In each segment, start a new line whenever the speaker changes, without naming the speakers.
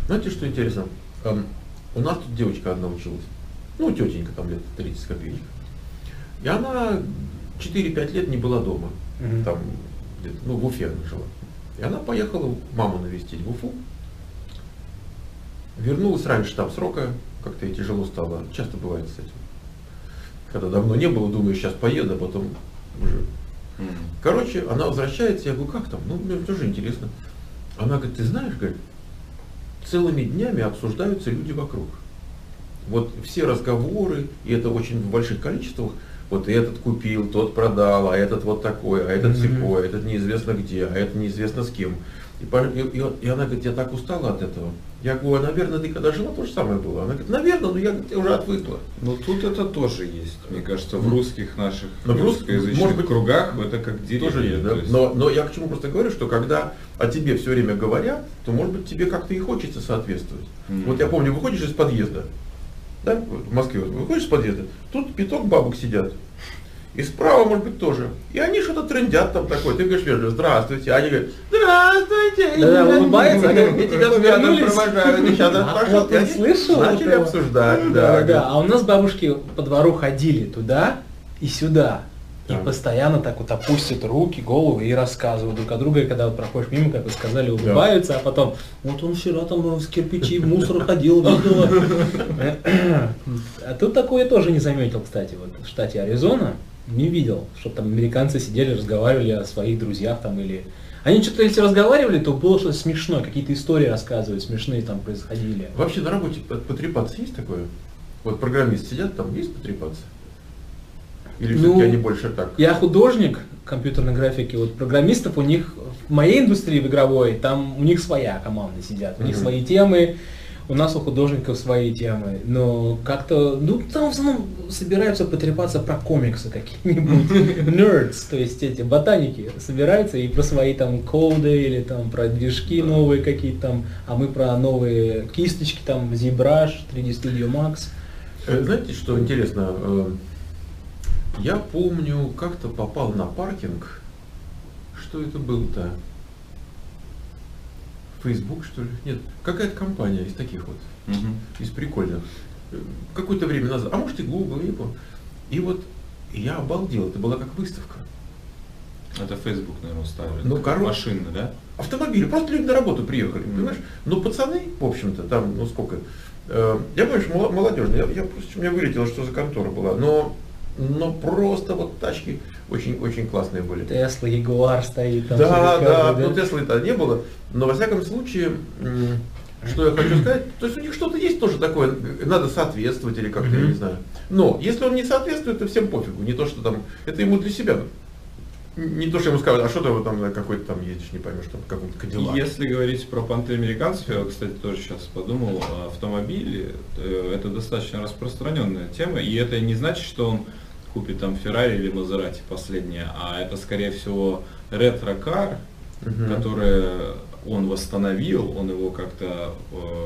Знаете, что интересно? У нас тут девочка одна училась. Ну, тетенька там лет 30 с копеечкой. И она 4-5 лет не была дома. Там, где-то, ну, в Уфе она жила. И она поехала маму навестить в Уфу. Вернулась раньше там срока, как-то ей тяжело стало. Часто бывает с этим. Когда давно не было, думаю, сейчас поеду, а потом уже. Короче, она возвращается, я говорю, как там? Ну, мне тоже интересно. Она говорит, ты знаешь, говорит, целыми днями обсуждаются люди вокруг. Вот все разговоры, и это очень в больших количествах, вот этот купил, тот продал, а этот вот такой, а этот сякой, а этот неизвестно где, а это неизвестно с кем. И она говорит, я так устала от этого. Я говорю, а наверное, ты когда жила, то же самое было. Она говорит, наверное, но я уже отвыкла.
Но тут это тоже есть, мне кажется, в русских наших
русскоязычных, может быть,
кругах это как деревня.
Тоже есть, да?
Есть...
Но я к чему просто говорю, что когда о тебе все время говорят, то может быть тебе как-то и хочется соответствовать. Вот я помню, выходишь из подъезда, да, в Москве, выходишь из подъезда, тут пяток бабок сидят. И справа, может быть, тоже. И они что-то трындят там такое. Ты говоришь вежливо, здравствуйте. А они говорят, здравствуйте.
Да, улыбаются,
я тебя взглядом провожаю. Они сейчас пошел, и они
слышал,
начали обсуждать.
Да. А у нас бабушки по двору ходили туда и сюда. И постоянно так вот опустят руки, голову и рассказывают друг о друге, и когда вот проходишь мимо, как вы сказали, улыбаются, а потом, вот он вчера там с кирпичей в мусор ходил, видела. А тут такое я тоже не заметил, кстати, вот в штате Аризона, не видел, чтобы там американцы сидели, разговаривали о своих друзьях там или... Они что-то, если разговаривали, то было что-то смешное, какие-то истории рассказывают, смешные там происходили.
Вообще на работе потрепаться есть такое? Вот программисты сидят, там есть потрепаться? Или все-таки они больше так?
Я художник компьютерной графики, вот программистов у них, в моей индустрии в игровой, там у них своя команда сидят, у них свои темы, у нас у художников свои темы, но как-то, ну там в основном собираются потрепаться про комиксы какие-нибудь, nerds, то есть эти ботаники собираются и про свои там коды или там про движки новые какие-то там, а мы про новые кисточки там, ZBrush, 3D Studio Max.
Знаете, что интересно? Я помню, как-то попал на паркинг. Что это было-то? Facebook, что ли? Нет, какая-то компания из таких вот, из прикольных. Какое-то время назад, а может и Google, я не помню. И вот я обалдел, это была как выставка.
Это Facebook, наверное, ставили.
Ну,
машины, да?
Автомобили, просто люди на работу приехали, понимаешь? Ну, пацаны, в общем-то, там, ну сколько. Я помню, что молодежный, я просто, у меня вылетело, что за контора была, но просто вот тачки очень классные были.
Тесла, Ягуар стоит там.
Да, ну Теслы-то не было, но во всяком случае, что я хочу сказать, то есть у них что-то есть тоже такое, надо соответствовать или как-то, я не знаю. Но если он не соответствует, то всем пофигу, не то, что там, это ему для себя. Не то, что ему скажут, а что ты вот там какой-то там едешь, не поймешь, там в каком-то Кадиллаке.
Если говорить про понты американцев, я, кстати, тоже сейчас подумал, автомобили, это достаточно распространенная тема, и это не значит, что он купит там Ferrari или Maserati последнее, а это, скорее всего, ретро-кар, который он восстановил, он его как-то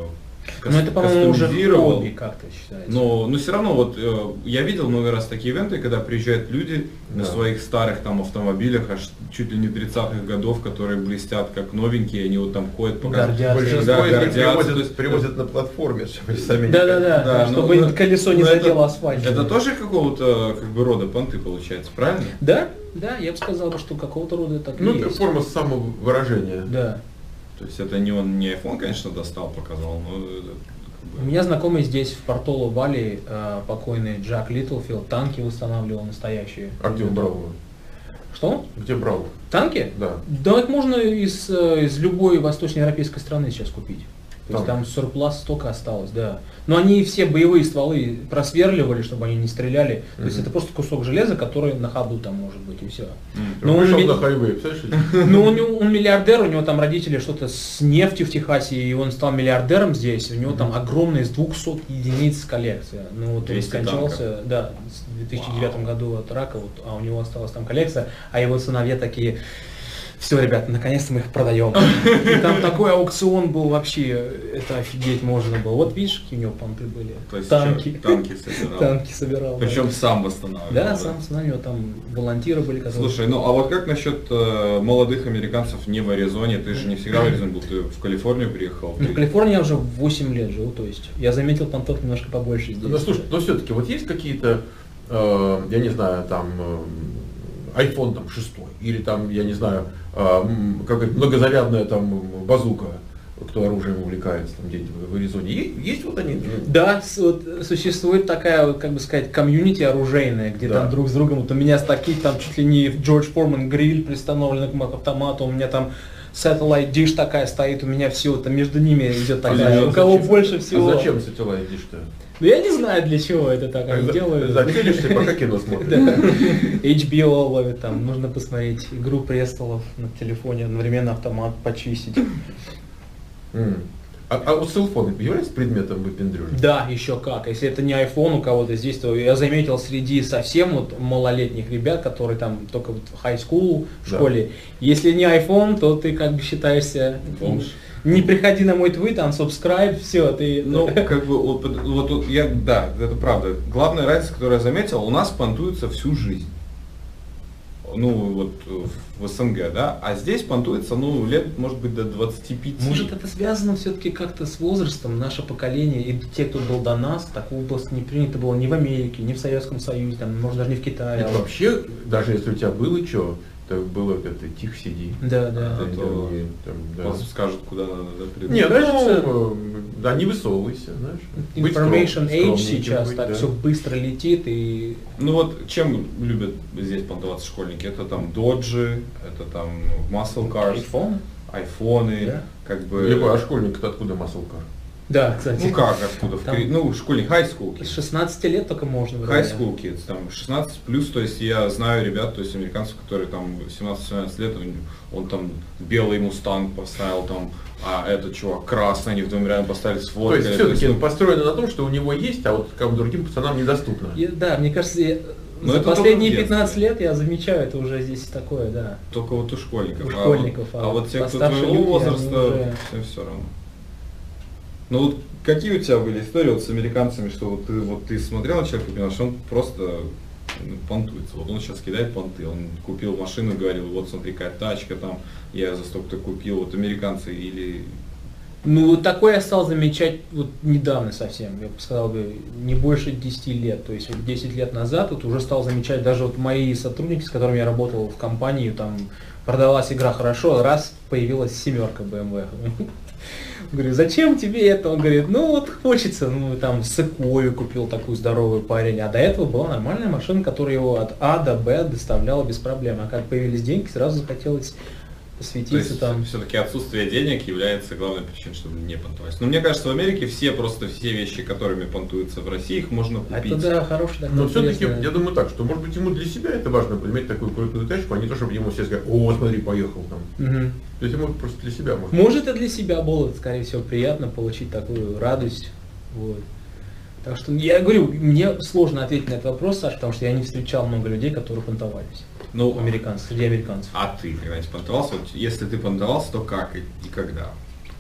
но это, по-моему, уже хобби как-то считается.
Но все равно, вот я видел много раз такие ивенты, когда приезжают люди на своих старых там автомобилях, аж чуть ли не 30-х годов, которые блестят как новенькие, они вот там ходят,
гордятся.
Большинство из них привозят на платформе, чтобы сами
Да, чтобы колесо не задело асфальт.
Это тоже какого-то как бы рода понты получается, правильно?
Да, я бы сказал, что какого-то рода так и есть.
Ну, это форма самовыражения.
Да.
То есть это не он не iPhone, конечно, достал, показал, но это,
У меня знакомый здесь в Портоло-Валли, покойный Джак Литлфилд, танки восстанавливал настоящие.
А где он брал его?
Что?
Где брал?
Танки?
Да.
Да, их можно из любой восточноевропейской страны сейчас купить. То есть там сурплас столько осталось, да. Но они все боевые стволы просверливали, чтобы они не стреляли. То есть это просто кусок железа, который на ходу там может быть, и все.
Но он вышел на хайвей, представляешь?
Ну, он миллиардер, у него там родители что-то с нефтью в Техасе, и он стал миллиардером здесь. У него там огромная из 200 единиц коллекция. Ну, вот он скончался, да, в 2009 году от рака, вот, а у него осталась там коллекция, а его сыновья такие... все, ребята, наконец-то мы их продаем. И там такой аукцион был вообще, это офигеть можно было. Вот видишь, какие у него понты были.
То есть
Танки.
танки собирал.
Танки собирал.
Причем сам восстанавливал.
Да, сам восстанавливал, там волонтеры были, которые...
Слушай, ну а вот как насчет молодых американцев не в Аризоне? Ты же не всегда в Аризоне был, ты в Калифорнию приехал.
В Калифорнии я уже 8 лет живу, то есть я заметил понтов немножко побольше здесь.
Ну слушай, но все-таки вот есть какие-то, я не знаю, там iPhone там 6, или там, я не знаю, какая-то многозарядная там базука, кто оружием увлекается там где-нибудь в Аризоне. Есть вот они?
Да, вот существует такая, вот, как бы сказать, комьюнити оружейная, где
Да.
там друг с другом, вот у меня с таких там чуть ли не Джордж Форман гриль пристановлен к автомату, у меня там Satellite Dish такая стоит, у меня все, там между ними идет такая, у кого больше всего.
А зачем Satellite Dish-то?
Ну я не знаю, для чего это так они делают.
Зацелишься, пока кино смотришь.
Да. HBO ловит там, нужно посмотреть «Игру престолов» на телефоне, одновременно автомат почистить.
А вот селфон является предметом выпендрежа?
Да, еще как. Если это не iPhone у кого-то здесь, то я заметил среди совсем вот малолетних ребят, которые там только вот в high school, в
Да.
школе, если не iPhone, то ты как бы считаешься...
Бомж.
Не приходи на мой твит, там subscribe, все, ты...
Ну, как бы, вот я, да, это правда. Главная разница, которую я заметил, у нас понтуется всю жизнь. Ну, вот в СНГ, да, а здесь понтуется, ну, лет, может быть, до 25.
Может, это связано все-таки как-то с возрастом, наше поколение, и те, кто был до нас, такого просто не принято было ни в Америке, ни в Советском Союзе, там, может, даже не в Китае.
Это вообще, даже если у тебя было что, то было как-то тихо сиди.
Да, да.
А то
Да.
вас скажут, куда надо, да, придумать.
Нет,
Кажется,
да, не высовывайся, знаешь. Быть
Information Age
скромненьким
сейчас,
быть,
так
да.
все быстро летит и...
Ну вот, чем любят здесь понтоваться школьники? Это там доджи, это там muscle cars,
iPhone?
айфоны,
Да.
как бы...
Либо, а школьник-то откуда маслкар?
Да, кстати.
Ну как, откуда?
Там-
Ну, школьник, high school
С
kids. 16
лет только можно.
High
вроде.
school kids, там 16 плюс, то есть я знаю ребят, то есть американцев, которые там 17-18 лет, он там белый мустанг поставил, там, а этот чувак красный, они вдвоем рядом поставили с
То
водкой.
есть все-таки
ну,
построено на том, что у него есть, а вот как бы другим пацанам недоступно.
Да, мне кажется,
Но
за
это
последние
только в
15
детстве.
лет я замечаю, это уже здесь такое, да.
только вот у школьников.
У школьников,
а вот те, кто
постарше
твоего
люди, они
возраста,
уже-
всем все равно. Ну вот какие у тебя были истории вот с американцами, что вот ты смотрел на человека и понял, что он просто понтуется. Вот он сейчас кидает понты, он купил машину и говорил, вот смотри, какая тачка там, я за столько-то купил, вот американцы или...
Ну, вот такое я стал замечать вот недавно совсем, я бы сказал, не больше 10 лет. То есть вот 10 лет назад вот уже стал замечать, даже вот мои сотрудники, с которыми я работал в компании, там продалась игра хорошо, раз появилась 7 BMW. Говорю, зачем тебе это? Он говорит, ну вот хочется, ну там Sequoia купил такую здоровую парень, а до этого была нормальная машина, которая его от А до Б доставляла без проблем. А как появились деньги, сразу захотелось
То
посвятиться
есть
там.
все-таки отсутствие денег является главной причиной, чтобы не понтовать. Но мне кажется, в Америке все вещи, которыми понтуются в России, их можно купить.
Это да, хороший такой.
Но все-таки,
интересный-
я думаю так, что может быть ему для себя это важно иметь такую крутую тачку, а не то, чтобы ему все сказали, о, смотри, поехал там.
Мгм.
То есть ему просто для себя можно.
Может, и для себя было, скорее всего, приятно получить такую радость. Вот. Так что я говорю, мне сложно ответить на этот вопрос, Саш, потому что я не встречал много людей, которые понтовались.
Ну,
Среди американцев.
а ты когда-нибудь понтовался? Вот если ты понтовался, то как и когда?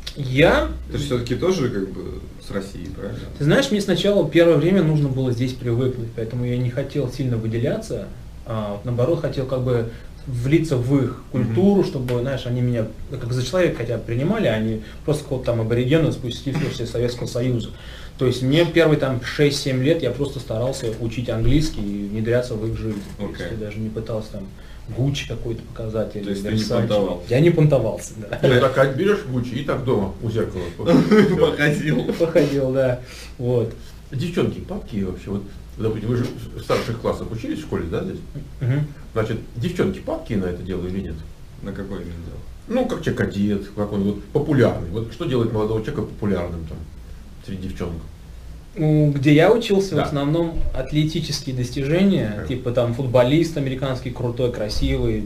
Я,
Ты же все-таки тоже как бы с России, правильно?
ты знаешь, мне сначала первое время нужно было здесь привыкнуть, поэтому я не хотел сильно выделяться, а вот наоборот хотел как бы влиться в их культуру, чтобы, знаешь, они меня как за человека хотя бы принимали, а не просто какого-то там аборигена, спустившегося из Советского Союза. То есть мне первые там 6-7 лет я просто старался учить английский и внедряться в их жизнь. То есть
Окей.
я даже не пытался там Гуччи какой-то показать или
То есть ты не
Versace.
понтовался?
Я не понтовался, да.
Ты так берешь Гуччи и так дома у зеркала.
Походил.
Походил, да. Вот.
Девчонки, папки вообще, вот, допустим, вы же в старших классах учились в школе, да, здесь?
Мгм.
Значит, девчонки папки на это дело или нет?
На какой именно дело?
Ну, как человек одет, как он вот популярный. Вот что делает молодого человека популярным там среди девчонок?
Ну, где я учился,
Да.
в основном атлетические достижения,
Да.
типа там футболист американский крутой, красивый,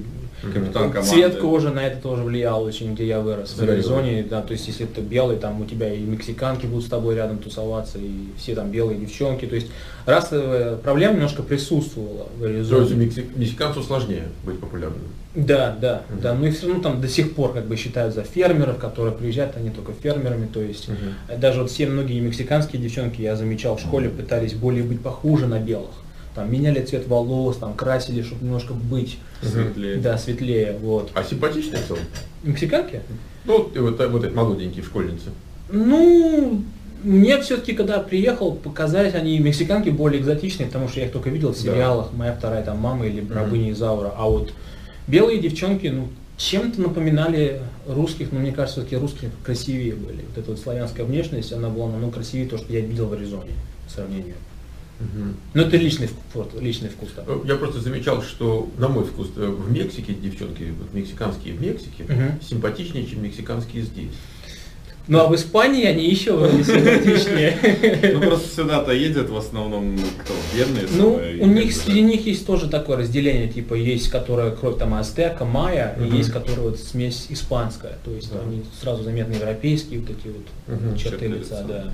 Капитан команды.
Цвет кожи на это тоже влиял очень, где я вырос, в
Загорелый.
Аризоне, да, то есть если ты белый, там у тебя и мексиканки будут с тобой рядом тусоваться, и все там белые девчонки, то есть расовая проблема немножко присутствовала в
То есть
Аризоне.
мексиканцу сложнее быть популярным.
Да, да, да, но и все равно там до сих пор как бы считают за фермеров, которые приезжают, они только фермерами, то есть даже вот все многие мексиканские девчонки, я замечал, в школе пытались более быть похуже на белых. Там меняли цвет волос, там красили, чтобы немножко быть
Светлее.
да, светлее. Вот.
А симпатичные в целом?
Мексиканки?
Ну, вот эти молоденькие школьницы.
Ну, мне все-таки, когда приехал, показались они, мексиканки, более экзотичные, потому что я их только видел в сериалах, «Моя вторая там мама» или «Рабыня Изаура». А вот белые девчонки, ну, чем-то напоминали русских, но мне кажется, все-таки русские красивее были. Вот эта вот славянская внешность, она была намного красивее, то, что я видел в Аризоне, по сравнению. Ну, это личный вкус. Да.
Я просто замечал, что, на мой вкус, в Мексике девчонки, вот мексиканские в Мексике, симпатичнее, чем мексиканские здесь.
Ну, а в Испании они еще более симпатичнее.
Ну просто сюда-то ездят в основном кто? Бедные.
Ну,
самые,
у них,
как бы,
среди них есть тоже такое разделение, типа есть, которая кровь там азтека, майя, и есть, которая вот смесь испанская, то есть они сразу заметны европейские вот эти вот черты лица, да.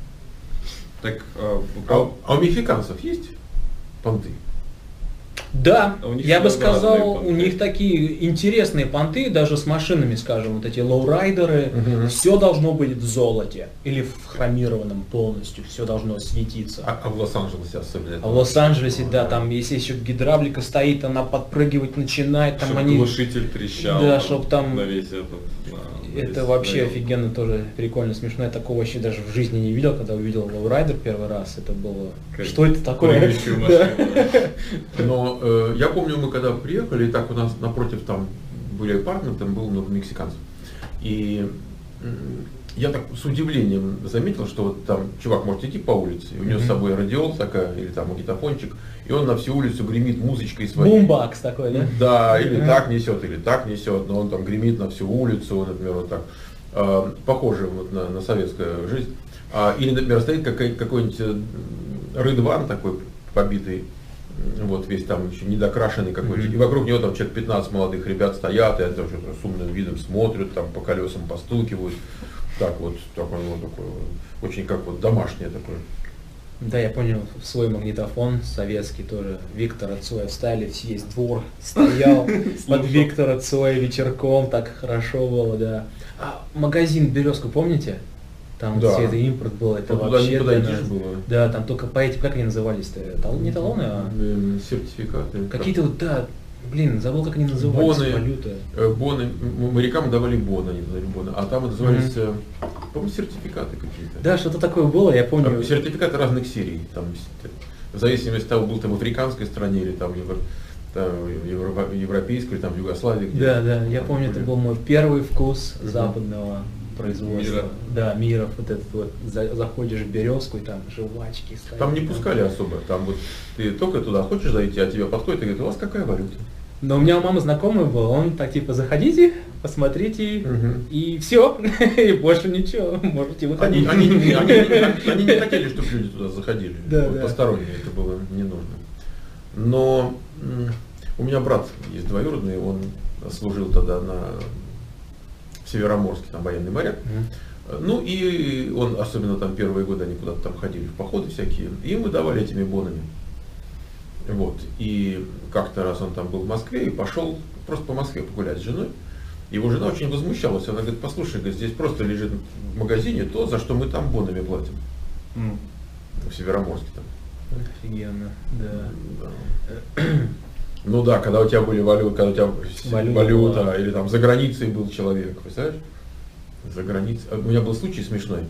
Так,
А у мексиканцев есть понты?
Да,
А у них
я бы
разные
сказал,
понты.
у них такие интересные понты, даже с машинами, скажем, вот эти лоурайдеры, все должно быть в золоте или в хромированном полностью, все должно светиться.
А в Лос-Анджелесе особенно.
А в Лос-Анджелесе, да, там, если еще гидравлика стоит, она подпрыгивать начинает, там
чтобы
они...
глушитель трещал.
Да, чтоб там-
на весь этот.
Это вообще офигенно, тоже прикольно, смешно. Я такого вообще даже в жизни не видел, когда увидел лоурайдер первый раз. Это было...
Как
Что это такое?
прыгающую
Да.
машину.
Но я помню, мы когда приехали, и так у нас напротив там были апартаменты, там было много мексиканцев. И я так с удивлением заметил, что вот там чувак может идти по улице, и у него с собой радиол такая, или там магнитофончик, и он на всю улицу гремит музычкой своей.
Бумбакс такой, да?
Да, или так несет, но он там гремит на всю улицу, например, вот так. Похоже вот на советскую жизнь. Или, например, стоит какой-нибудь рыдван такой побитый, вот весь там еще недокрашенный какой-то, и вокруг него там человек 15 молодых ребят стоят, и они там что-то с умным видом смотрят, там по колесам постукивают. Так вот, такой вот такой, очень как вот домашнее такое.
Да, я понял, свой магнитофон советский тоже. Виктора Цоя встали, весь двор стоял под Виктора Цоя вечерком, так хорошо было, да. А магазин «Березка», помните? Там
Да.
все это импорт был, это
Туда
вообще...
не
для
подойдешь
нас-
было.
Да, там только по этим, как они назывались-то? Не талоны, а
Сертификаты.
какие-то вот, да, блин, забыл, как они назывались,
Боны.
валюта.
Боны, морякам давали боны, они давали боны, а там назывались, по-моему, сертификаты какие-то.
Да, что-то такое было, я помню.
Сертификаты разных серий, там, в зависимости от того, был ты в африканской стране или там, европейской, или там в Югославии.
Да, да, я
там
помню,
были.
это был мой первый вкус западного производства.
Мира.
Да, мира, вот этот вот, заходишь в «Березку» и там жвачки стоят.
Там не пускали особо, там вот ты только туда хочешь зайти, а тебе подходит и говорит, у вас какая валюта?
Но у меня у мамы знакомый был, он так типа, заходите, посмотрите, и все, и больше ничего, можете выходить.
Они не хотели, чтобы люди туда заходили,
Да,
вот
да.
посторонние, это было не нужно. Но у меня брат есть двоюродный, он служил тогда в Североморске, там военный моряк. Ну и он, особенно там первые годы, они куда-то там ходили в походы всякие, и мы давали этими бонами. Вот. И как-то раз он там был в Москве и пошел просто по Москве погулять с женой. Его жена очень возмущалась. Она говорит, послушай, говорит, здесь просто лежит в магазине то, за что мы там бонами платим. В Североморске там.
Офигенно, да.
Да. Ну да, когда у тебя были валюты, когда у тебя валюта,
была.
или там за границей был человек, представляешь? За границей. У меня был случай смешной.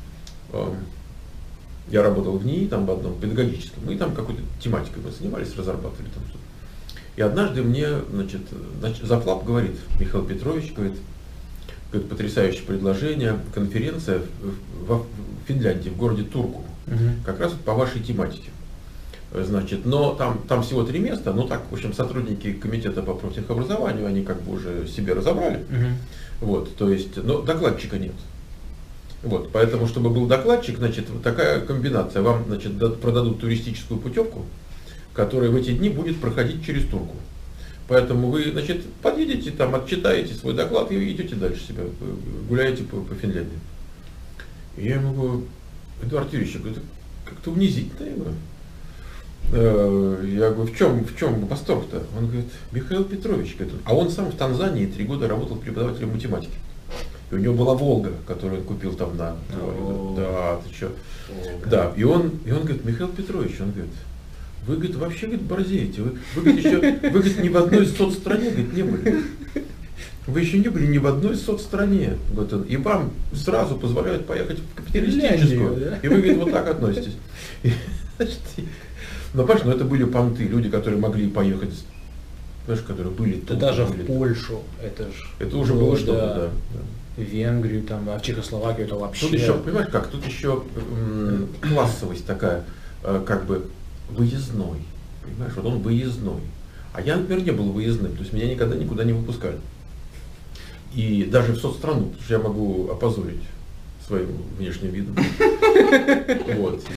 Я работал в НИИ, там в одном педагогическом, и там какой-то тематикой мы занимались, разрабатывали там что-то. И однажды мне, значит, завлаб говорит, Михаил Петрович, говорит, потрясающее предложение, конференция в Финляндии, в городе Турку, как раз по вашей тематике. Значит, но там всего 3 места, но так, в общем, сотрудники комитета по профтехобразованию, они как бы уже себе разобрали. Вот, то есть, но докладчика нет. Вот, поэтому, чтобы был докладчик, значит, вот такая комбинация. Вам, значит, продадут туристическую путевку, которая в эти дни будет проходить через Турку. Поэтому вы, значит, подъедете, там, отчитаете свой доклад и идете дальше себя, гуляете по Финляндии. И я ему говорю, Эдуард Юрьевич, это как-то унизительно. Я говорю, в чем восторг-то? Он говорит, Михаил Петрович, а он сам в Танзании 3 года работал преподавателем математики. И у него была Волга, которую он купил там на... Да, ты что? Да, и он говорит, Михаил Петрович, он говорит, вы, говорит, вообще, говорит, борзеете. Вы говорит, ни в одной соцстране, говорит, не были. Вы еще не были ни в одной соцстране. Говорит он, и вам сразу позволяют поехать в капиталистическую. Да? И вы, говорит, вот так относитесь. Ну, понимаешь, это были понты, люди, которые могли поехать, знаешь, которые были тут.
Да даже в Польшу,
это уже было что-то, да.
В Венгрию, там, а в Чехословакию это вообще...
Тут еще, понимаешь как, тут еще классовость такая, как бы выездной. Понимаешь, вот он выездной. А я, например, не был выездным, то есть меня никогда никуда не выпускали. И даже в соцстрanu, потому что я могу опозорить своим внешним видом. Вот.